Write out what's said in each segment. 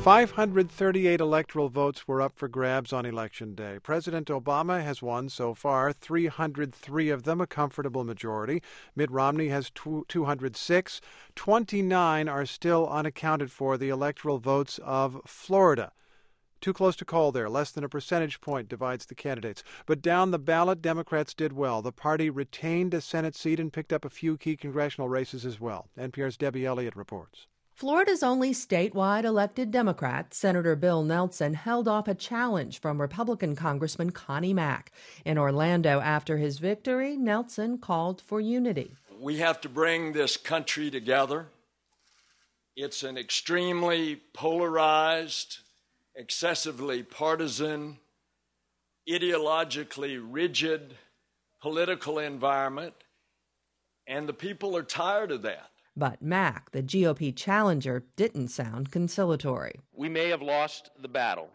538 electoral votes were up for grabs on Election Day. President Obama has won so far 303 of them, a comfortable majority. Mitt Romney has 206. 29 are still unaccounted for, the electoral votes of Florida. Too close to call there. Less than a percentage point divides the candidates. But down the ballot, Democrats did well. The party retained a Senate seat and picked up a few key congressional races as well. NPR's Debbie Elliott reports. Florida's only statewide elected Democrat, Senator Bill Nelson, held off a challenge from Republican Congressman Connie Mack. In Orlando after his victory, Nelson called for unity. We have to bring this country together. It's an extremely polarized, excessively partisan, ideologically rigid political environment, and the people are tired of that. But Mack, the GOP challenger, didn't sound conciliatory. We may have lost the battle,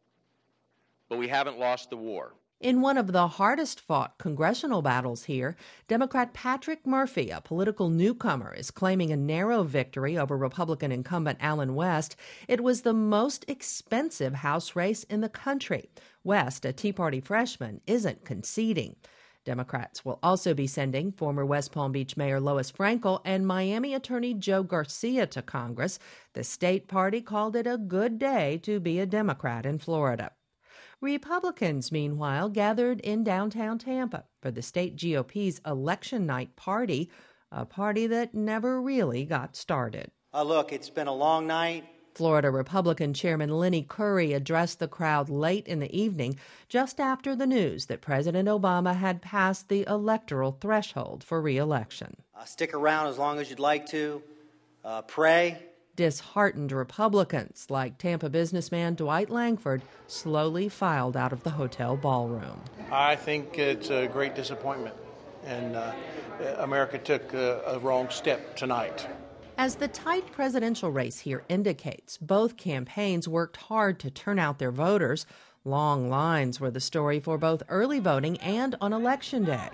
but we haven't lost the war. In one of the hardest-fought congressional battles here, Democrat Patrick Murphy, a political newcomer, is claiming a narrow victory over Republican incumbent Allen West. It was the most expensive House race in the country. West, a Tea Party freshman, isn't conceding. Democrats will also be sending former West Palm Beach Mayor Lois Frankel and Miami Attorney Joe Garcia to Congress. The state party called it a good day to be a Democrat in Florida. Republicans, meanwhile, gathered in downtown Tampa for the state GOP's election night party, a party that never really got started. Look, it's been a long night. Florida Republican Chairman Lenny Curry addressed the crowd late in the evening, just after the news that President Obama had passed the electoral threshold for re-election. Stick around as long as you'd like to. Pray. Disheartened Republicans, like Tampa businessman Dwight Langford, slowly filed out of the hotel ballroom. I think it's a great disappointment, and America took a wrong step tonight. As the tight presidential race here indicates, both campaigns worked hard to turn out their voters. Long lines were the story for both early voting and on Election Day.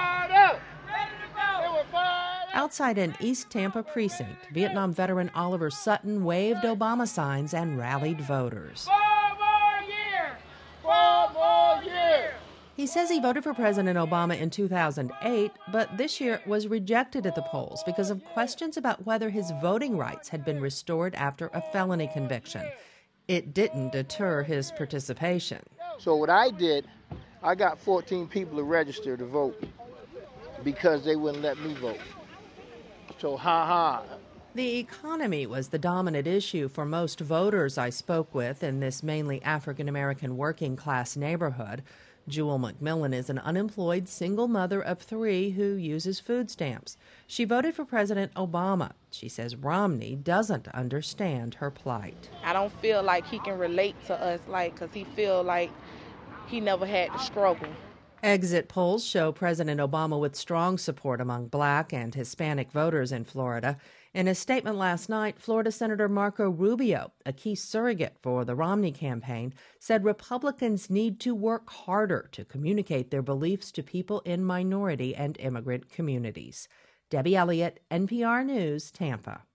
Outside an East Tampa precinct, Vietnam veteran Oliver Sutton waved Obama signs and rallied voters. 4 more years! 4 more years! He says he voted for President Obama in 2008, but this year was rejected at the polls because of questions about whether his voting rights had been restored after a felony conviction. It didn't deter his participation. So what I did, I got 14 people to register to vote because they wouldn't let me vote. So, The economy was the dominant issue for most voters I spoke with in this mainly African-American working-class neighborhood. Jewel McMillan is an unemployed single mother of 3 who uses food stamps. She voted for President Obama. She says Romney doesn't understand her plight. I don't feel like he can relate to us, because he feel like he never had to struggle. Exit polls show President Obama with strong support among Black and Hispanic voters in Florida. In a statement last night, Florida Senator Marco Rubio, a key surrogate for the Romney campaign, said Republicans need to work harder to communicate their beliefs to people in minority and immigrant communities. Debbie Elliott, NPR News, Tampa.